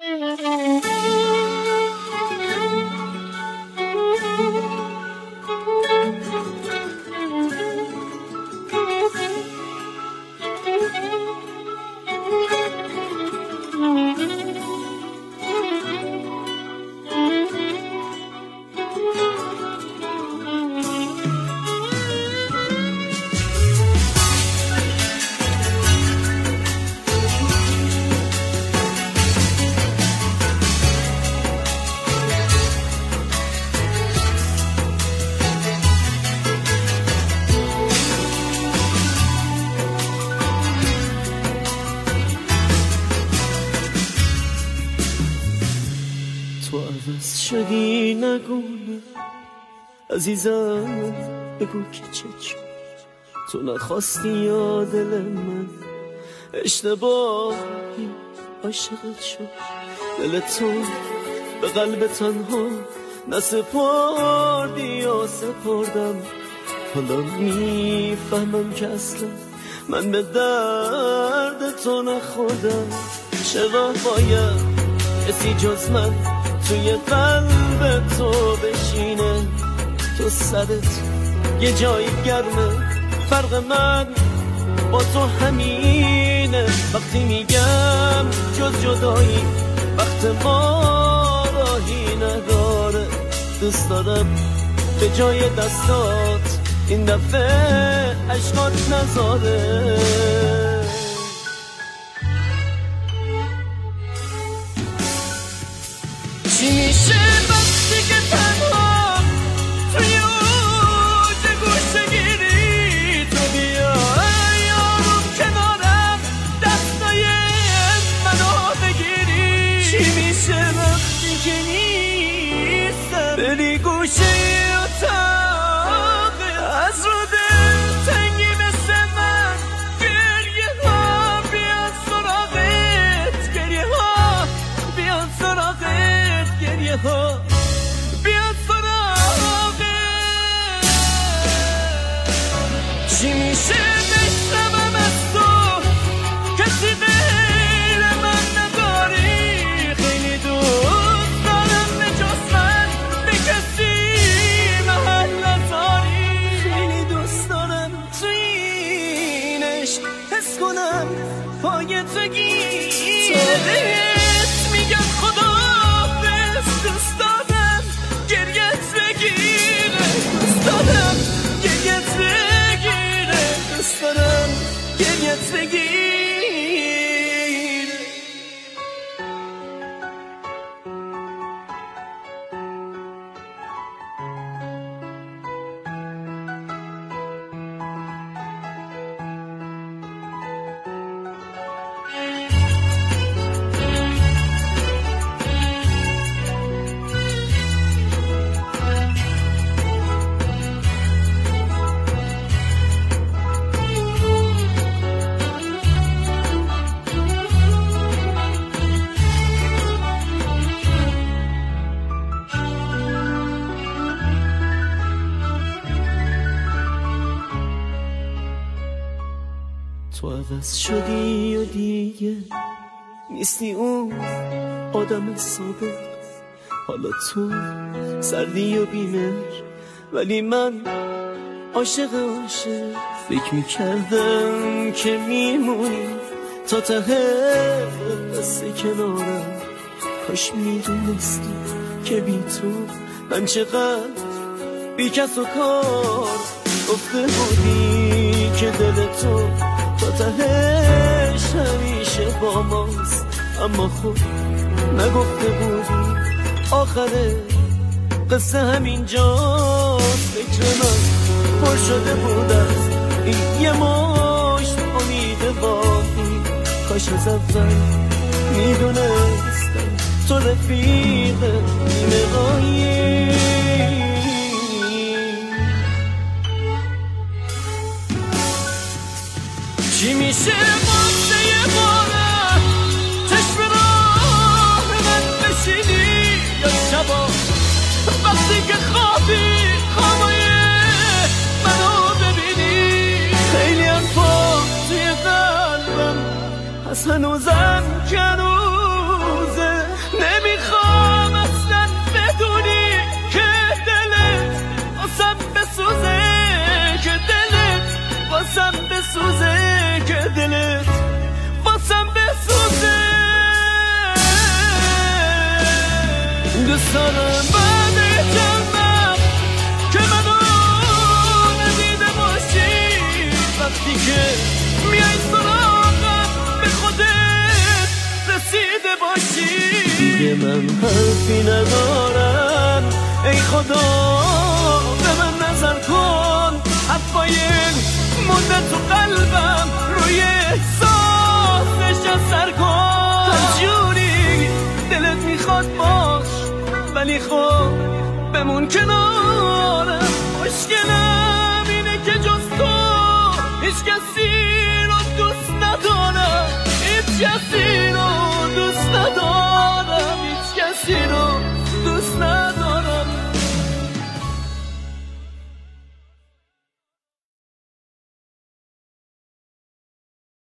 تو عوض شدی نگونه عزیزم، بگو که چه تو نخواستی یا دل من اشتباهی عاشقت شد. دل تو به قلب تنها نسپردی یا سپردم. حالا میفهمم که اصلا من به درد تو نخوردم. چرا باید کسی جز من توی قلب تو بشینه؟ تو سرت یه جایی گرمه، فرق من با تو همینه. وقتی میگم جز جدایی وقت ما راهی نداره. دوست دارم به جای دستات این دفعه عشقات نذاره. چی میشه وقتی که تنها توی اوج گوشه گیری تو بیا یارم کنارم دستای منو بگیری؟ چی میشه وقتی که نیستم بری گوشه اتاق از رو دل تنگی مثل من؟ گریه ها بیاد سراغت، گریه ها بیاد سراغت، گریه ها بیاد سراغت. چی میشه بشنوم از تو کسی غیر من نداری؟ خیلی دوست دارم به جز من به کسی محل نذاری. خیلی دوست دارم تو این عشق حس کنم پای تو گیره. میگم خدا دوست دارم گریت بگیره، دوست دارم گریت بگیره، دوست دارم گریت بگیره. تو عوض شدی و دیگه نیستی اون آدم سابق. حالا تو سردی و بیمهر ولی من عاشق. فکر میکردم که میمونی تا ته دست کنارم. کاش میدونستی که بی تو من چقدر بی کس و کار. گفته بودی که دل تو تا تهش همیشه با ماست، اما خب نگفته بودی آخره قصه همینجاست. فکر من پر شده بود از این یه مشت امید باقی. کاش از اول میدونستم تو رفیق نیمه غایی. چی میشه واسه یه باره چشم راه من بشینی یا شبا وقتی که خوابی خوابای منو ببینی؟ خیلی پا توی قلبم هست هنوزم که هنوزه بذارم بعد جنبم که منو ندیده باشی وقتی که میای سراغم به خودت رسیده باشی دیگه من حرفی ندارم ای خدا به من نظر کن حرفای مونده تو قلبم روی احساسش اثر کن هر جوری دلت میخواد باش ولی خب بمون کنارم مشکلم اینه که جز تو هیچ کسی رو دوست ندارم هیچ کسی رو دوست ندارم هیچ کسی رو